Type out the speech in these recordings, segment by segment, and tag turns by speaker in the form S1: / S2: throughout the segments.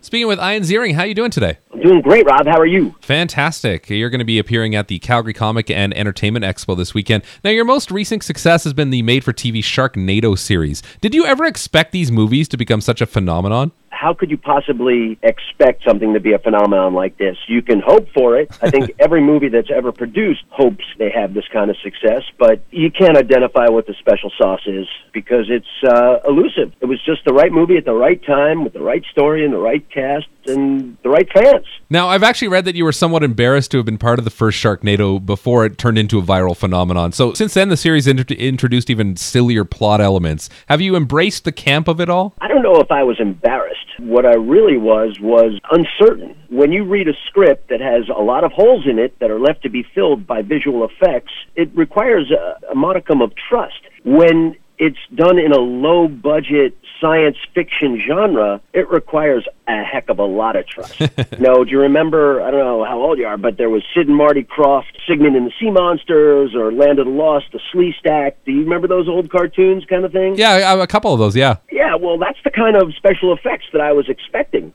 S1: Speaking with Ian Ziering, how are you doing today?
S2: I'm doing great, Rob. How are you?
S1: Fantastic. You're going to be appearing at the Calgary Comic and Entertainment Expo this weekend. Now, your most recent success has been the made-for-TV Sharknado series. Did you ever expect these movies to become such a phenomenon?
S2: How could you possibly expect something to be a phenomenon like this? You can hope for it. I think every movie that's ever produced hopes they have this kind of success, but you can't identify what the special sauce is because it's elusive. It was just the right movie at the right time with the right story and the right cast and the right fans.
S1: Now, I've actually read that you were somewhat embarrassed to have been part of the first Sharknado before it turned into a viral phenomenon. So since then, the series introduced even sillier plot elements. Have you embraced the camp of it all?
S2: I don't know if I was embarrassed. What I really was uncertain. When you read a script that has a lot of holes in it that are left to be filled by visual effects, it requires a modicum of trust. When it's done in a low-budget science fiction genre, it requires a heck of a lot of trust. No, do you remember, I don't know how old you are, but there was Sid and Marty Krofft, Sigmund and the Sea Monsters, or Land of the Lost, the Sleestack. Do you remember those old cartoons kind of thing?
S1: Yeah, a couple of those, yeah.
S2: Yeah, well, that's the kind of special effects that I was expecting.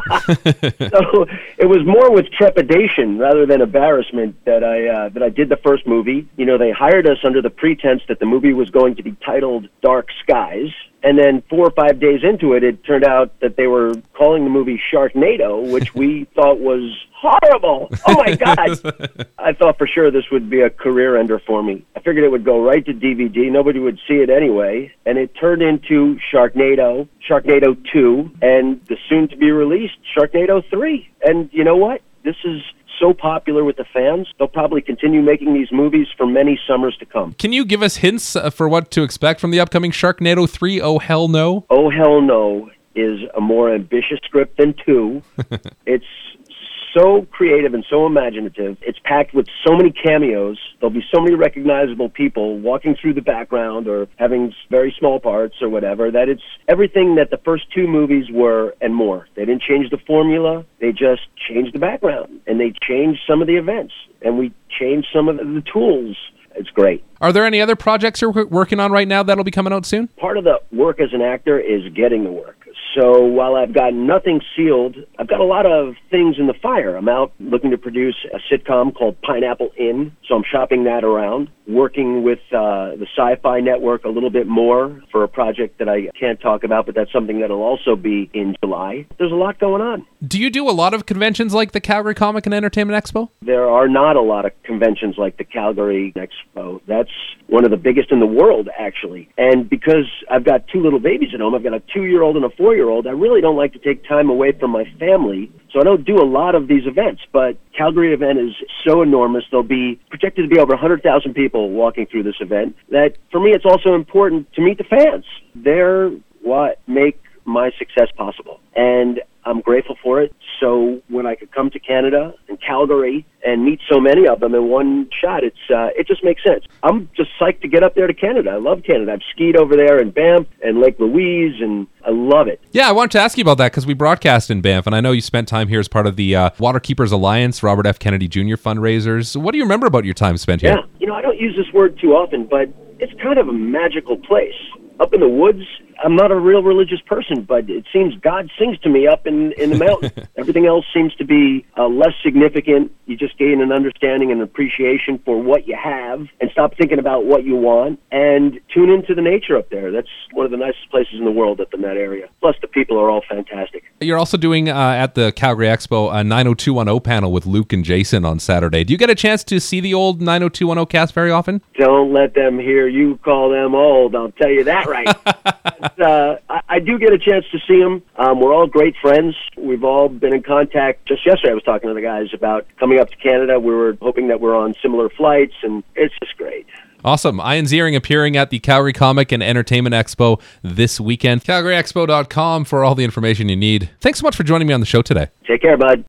S2: So it was more with trepidation rather than embarrassment that I did the first movie. You know, they hired us under the pretense that the movie was going to be titled Dark Skies. And then 4 or 5 days into it, it turned out that they were calling the movie Sharknado, which we thought was horrible. Oh, my God. I thought for sure this would be a career ender for me. I figured it would go right to DVD. Nobody would see it anyway. And it turned into Sharknado, Sharknado 2, and the soon-to-be-released Sharknado 3. And you know what? This is so popular with the fans, they'll probably continue making these movies for many summers to come.
S1: Can you give us hints for what to expect from the upcoming Sharknado 3, Oh Hell No?
S2: Oh Hell No is a more ambitious script than 2. It's so creative and so imaginative. It's packed with so many cameos. There'll be so many recognizable people walking through the background or having very small parts or whatever, that it's everything that the first 2 movies were and more. They didn't change the formula. They just changed the background, and they changed some of the events, and we changed some of the tools. It's great.
S1: Are there any other projects you're working on right now that'll be coming out soon?
S2: Part of the work as an actor is getting the work. So while I've got nothing sealed, I've got a lot of things in the fire. I'm out looking to produce a sitcom called Pineapple Inn, so I'm shopping that around, working with the Sci-Fi Network a little bit more for a project that I can't talk about, but that's something that'll also be in July. There's a lot going on.
S1: Do you do a lot of conventions like the Calgary Comic and Entertainment Expo?
S2: There are not a lot of conventions like the Calgary Expo. That's one of the biggest in the world, actually. And because I've got 2 little babies at home, I've got a 2-year-old and a 4-year-old, I really don't like to take time away from my family, so I don't do a lot of these events. But Calgary event is so enormous. There'll be projected to be over 100,000 people walking through this event, that for me it's also important to meet the fans. They're what make my success possible, and I'm grateful for it. So when I could come to Canada and Calgary and meet so many of them in one shot, it just makes sense. I'm just psyched to get up there to Canada. I love Canada. I've skied over there in Banff and Lake Louise, and I love it.
S1: Yeah, I wanted to ask you about that because we broadcast in Banff, and I know you spent time here as part of the Waterkeepers Alliance, Robert F. Kennedy Jr. fundraisers. What do you remember about your time spent here?
S2: Yeah, you know, I don't use this word too often, but it's kind of a magical place. Up in the woods, I'm not a real religious person, but it seems God sings to me up in the mountain. Everything else seems to be less significant. You just gain an understanding and appreciation for what you have and stop thinking about what you want and tune into the nature up there. That's one of the nicest places in the world up in that area. Plus, the people are all fantastic.
S1: You're also doing, at the Calgary Expo, a 90210 panel with Luke and Jason on Saturday. Do you get a chance to see the old 90210 cast very often?
S2: Don't let them hear you call them old. I'll tell you that right. I do get a chance to see them. We're all great friends. We've all been in contact. Just yesterday I was talking to the guys about coming up to Canada. We were hoping that we're on similar flights, and it's just great.
S1: Awesome. Ian Ziering appearing at the Calgary Comic and Entertainment Expo this weekend. CalgaryExpo.com for all the information you need. Thanks so much for joining me on the show today.
S2: Take care, bud.